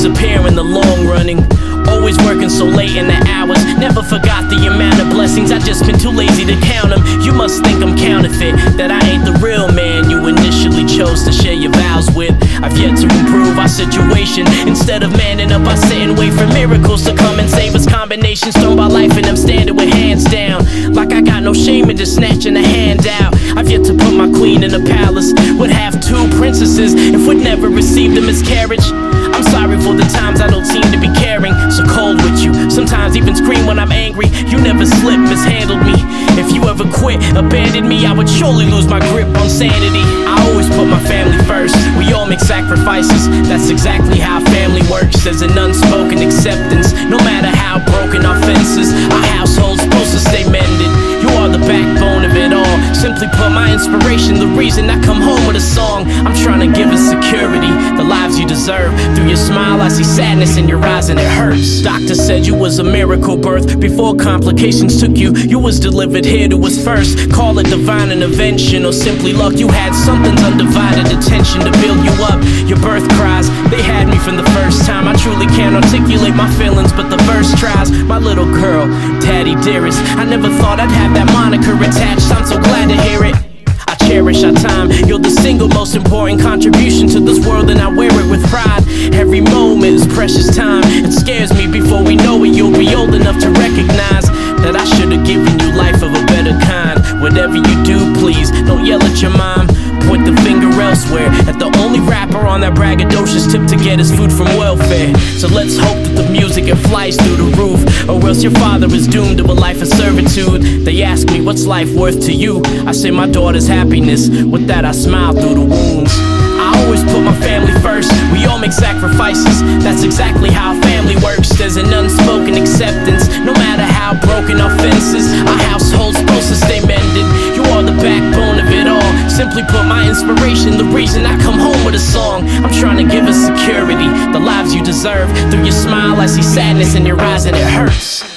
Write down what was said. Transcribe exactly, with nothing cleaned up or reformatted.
disappear in the long running. Always working so late in the hours. Never forgot the amount of blessings, I just been too lazy to count them. You must think I'm counterfeit, that I ain't the real man you initially chose to share your vows with. I've yet to improve our situation. Instead of manning up, I sit and wait for miracles to come and save us. Combinations thrown by life and I'm standing with hands down, like I got no shame in just snatching a hand out. I've yet to put my queen in a palace. Would have two princesses if we'd never received a miscarriage. I'm sorry for the times I don't seem to be caring. So cold with you, sometimes even scream when I'm angry. You never slip, mishandled me. If you ever quit, abandoned me, I would surely lose my grip on sanity. I always put my family first. We all make sacrifices, that's exactly how family works. There's an unspoken acceptance, no matter how broken our fences. Our household's supposed to stay mended. You are the backbone of it all. Simply put, my inspiration, the reason I come home with a song. I'm trying to give us security, the lives you deserve. Through your smile I see sadness in your eyes and it hurts. Doctor said you was a miracle birth. Before complications took you, you was delivered here to us first. Call it divine intervention or simply luck. You had something's undivided attention to build you up. Your birth cries, they had me from the first time. I truly can't articulate my feelings, but the verse tries. My little girl, daddy dearest, I never thought I'd have that moniker attached. I'm so glad to hear it. I cherish our time. You're the single most important contribution to this world, and I wear it with pride. Every moment is precious time. It scares me before we know it. You'll be old enough to recognize that I should have given you life of a better kind. Whatever you do, please don't yell at your mom. Point the finger elsewhere at the only rapper on that braggadocious tip to get his food from welfare. So let's hope that the music it flies through the roof, or else your father is doomed to a life of servitude. They ask me, what's life worth to you? I say my daughter's happiness. With that I smile through the wounds. I always put my family first. We all make sacrifices, that's exactly how family works. There's an unspoken acceptance, no matter how broken our fences. Our household's supposed to stay mended. You are the backbone of it all. Simply put, my inspiration, the reason I come home with a song. I'm trying to give us security, the lives you deserve. Through your smile I see sadness in your eyes and it hurts.